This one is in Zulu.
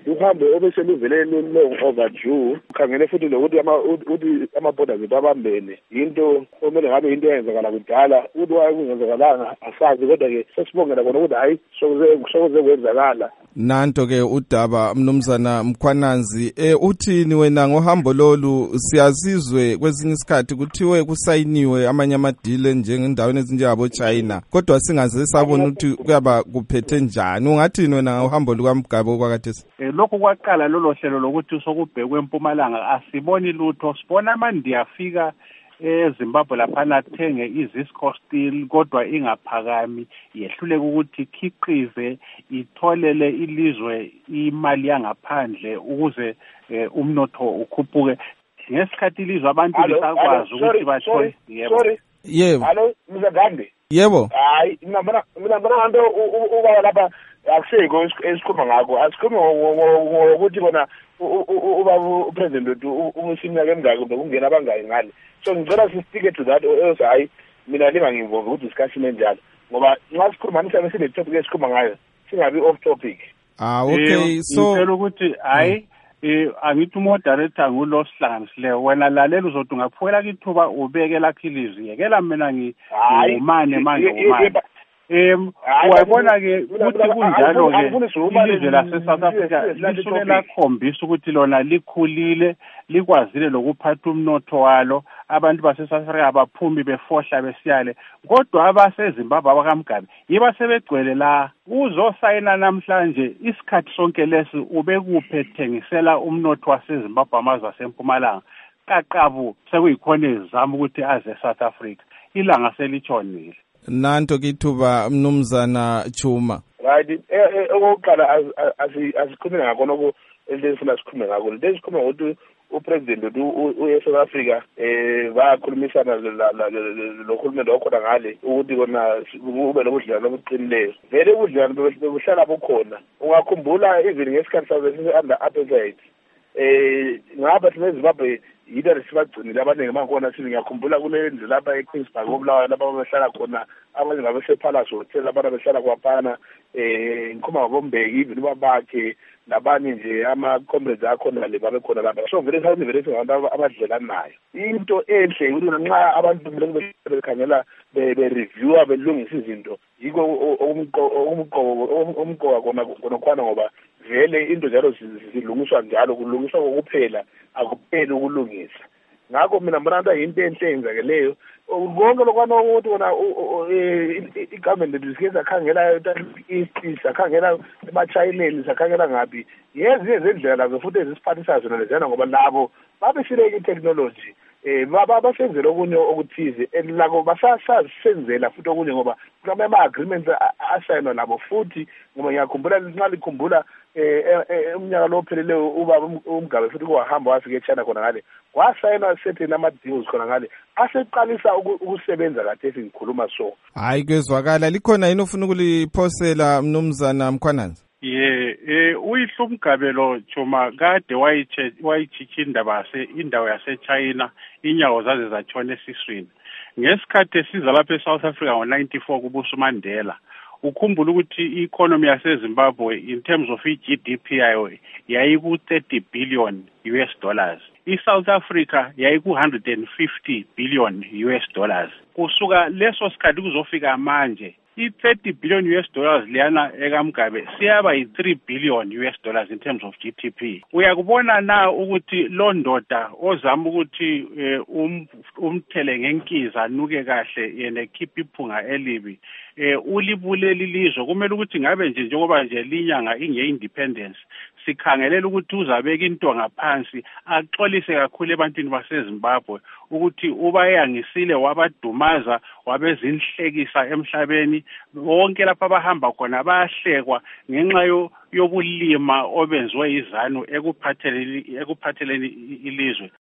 uhambe obeseluvele long overdue ukhangele futhi lokuthi ama-borders ethu abambene yinto omele ngabe into eyenzakala kudala ukuthi wayekungenzakalanga asazi kodwa-ke sesibongela khona ukuthi hayi sokuze kwenzakala. Nanto-ke udaba mnumzana Mkhwananzi, uthini wena ngohambo lolu? Siyazizwe kwesinye isikhathi kuthiwe kusayiniwe amanye amadile njengendaweni ezinjengabo China, kodwa singaze sabona ukuthi kuyaba kuphethe njani. Ungathini wena ngohambo lukaMgabe okwakathesi? Lokhu kwaqala lolo hlelo lokuthi sokubhekwe eMpumalanga asiboni lutho. Sibona amandi afika eZimbabwe laphana athenge iZisco Steel kodwa ingaphakami, yehluleke ukuthi ikhiqize itholele ilizwe imali yangaphandle ukuze umnotho ukhuphuke. Ngesikhathi ilizwe abantu lisakwazi ukuthi bathole. Yebo. Hallo, Mzagande. Yebo. Hayi, mina nganto ubaba lapha akuseko esikhuluma ngakho. Asikhuluma ngokuthi bona ubaba upresident wethu umusimnyaka emngaki bekungena abangaki ngale. So ngicela sisitike to that hayi mina linganginvolve ukuthi discussion enjalo ngoba nxa sikhulumanisa bese le topic esikhuluma ngayo singabi off topic. Okay, so ngicela ukuthi hayi angithi uModerator ngulo sihlanganisileyo, wena lalela uzothi ungaphukela kithuba ubeke lakho ilizwi, yekela mina ngumane manje umane. Wayibona-ke ukuthi kunjalo-ke ilizwe lase-South Africa lisuke lakhombisa ukuthi lona likhulile, likwazile lokuphatha umnotho walo. Abantu base-South Africa abaphumi befohla besiyale, kodwa abaseZimbabwe abakaMgabe yiba sebegcwele la. Uzosayina namhlanje isikhathi sonke lesi ubekuphe thengisela umnotho waseZimbabwe amazwe aseMpumalanga. Kaqabu sekuyikhona ezama ukuthi aze eSouth Africa, ilanga selitshonile. Nanto kithuba mnumzana Chuma. Right, okokuqala asikhulume ngakho lokho lesifuna sikhulume ngakho. Lesikhuluma ukuthi upresident uyeSouth Africa bayakhulumisana lokhulumende okhona ngale ukuthi kona kube nobudlelwano obuqinileyo. Vele ubudlelwano bebuhlala bukhona. Ungakhumbula even ngesikhathi sabe under apartheid ngapha eZimbabwe yidwa lesibagcinile abaningi bakhona. Sithi ngiyakhumbula kule ndlu lapha eQueensburg obulawayo lapha behlala khona abanye ngabe sePalace Hotel abana behlala kwaphana ngikhuluma ngoBombeki even babakhe labanye nje ama-comrades akhona le babe khona lapha. So vele ngabantu abadlelana nayo. Into enhle ukuthi nxa abantu bekhangela be-reviewer belungisa izinto yiko umqoka khona ngoba vele into njalo zilungiswa njalo, kulungiswa kokuphela akupheli ukulungisa. Ngakho mina mbona yinto enhle eyenzakeleyo. Konke lokwana ukuthi wona igovernment isikeza akhangela sakhangela emachayineni sakhangela ngaphi yezi ezindlela zofuthi ezisiphathisa zona lezana ngoba labo babeshileke itechnology basenzela okunye okuthize elako basasenzela futhi okunye ngoba kunama-agreements asayinwa nabo futhi ngoba ngiyakhumbula nxa likhumbula umnyaka lo opheleleyo ubaba uMgabe futhi kwahamba wafika eChina khona ngale wasayina certain ama-deals khona ngale aseqalisa ukusebenza kade esingikhuluma so. Hayi kwezwakala likhona yini ufuna ukuliphosela mnumzana Mkhwananzi? Uyihlo uMgabe lo Chuma kade wayitshitsha indawo yaseChina, inyawo zaze zatshona esiswini. Ngesikhathi esiza lapha eSouth Africa ngo-94 kubusa uMandela, ukhumbula ukuthi i-economy yaseZimbabwe in terms of i-GDP yayo yayiku-30 billion US dollars. I-South Africa yayiku-150 billion US dollars. Kusuka leso sikhathi kuzofika manje i-30 billion US dollars liyana ekaMgabe siyaba yi-3 billion US dollars in terms of GDP. Uyakubona na ukuthi lo ndoda ozama ukuthi umthele ngenkiza anuke kahle yena ekhipha iphunga elibi ulibuleli lizwe. Kumele ukuthi ngabe njengoba nje linyanga inge-independence sikhangelela ukuthi uzabeka into ngaphansi axolise kakhulu ebantwini baseZimbabwe ukuthi ubayangisile wabadumaza wabezinhlekisa emhlabeni wonke lapha abahamba khona bayahlekwa ngenxa yobulima obenziwe izanu ekuphatheleni ilizwe.